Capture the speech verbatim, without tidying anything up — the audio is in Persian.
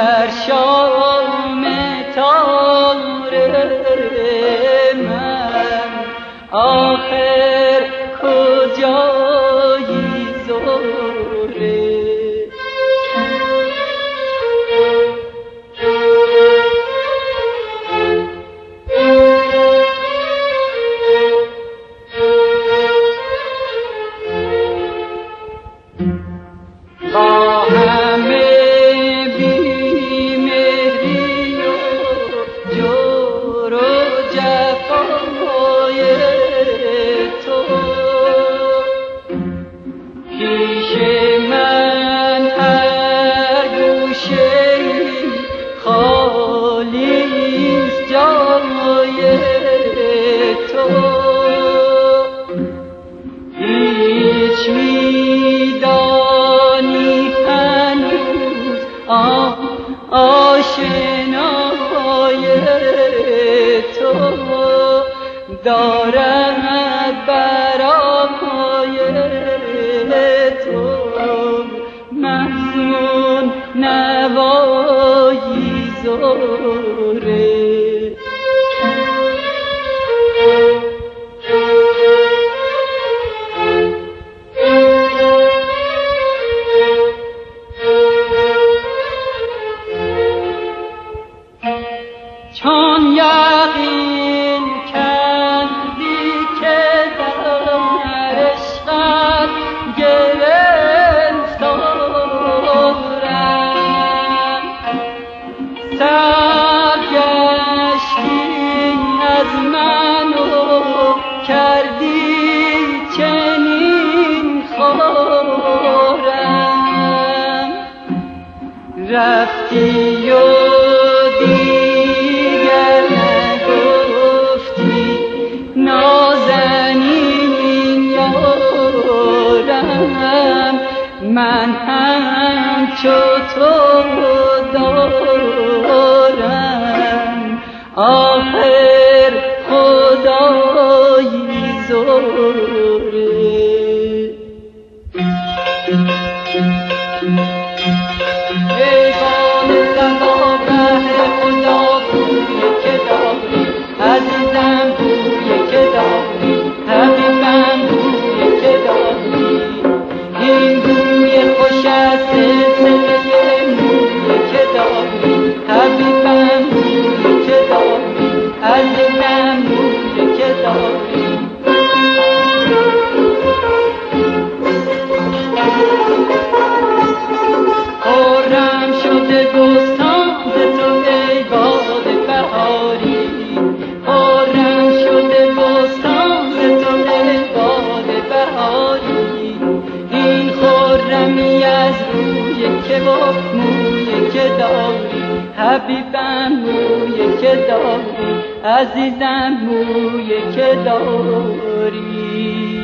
در شام تار من آخر کجایی زهره؟ با همه بیمهری و جور و جفای تو پیش من هر گوشه‌ای خالیست جای تو. هیچ میدانی هنوز آشنای تو دارد برای تو مضمون نوایی زهره. چون یقین کردی که در عشقت گرفتارم سرگشتی از من و کردی چنین خارم رفتی و دیگر نگفتی نازنین یارم من همچو تو دارم آخر خدایی زهره. ای بام زبا بهر خدا بوی که داری عزیزم بوی که داری حبیبم بوی که داری این بوی خوش از سلسله موی که داری حبیبم بوی که داری عزیزم بوی که داری. خرم شده بستان ز تو ای باد بهاری خرم شده بستان ز تو ای باد بهاری این خرمی از روی که و موی که داری حبیبم موی که داری عزیزم موی که داری.